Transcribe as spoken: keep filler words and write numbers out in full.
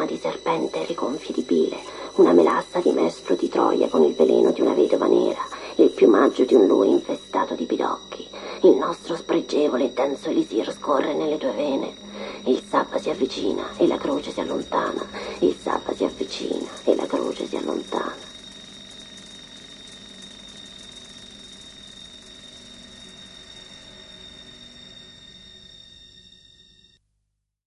schiuma di serpente rigonfie di bile, una melassa di mestro di Troia con il veleno di una vedova nera, il piumaggio di un lui infestato di pidocchi. Il nostro spregevole e denso elisir scorre nelle tue vene. Il sabba si avvicina e la croce si allontana, il sabba si avvicina e la croce si allontana.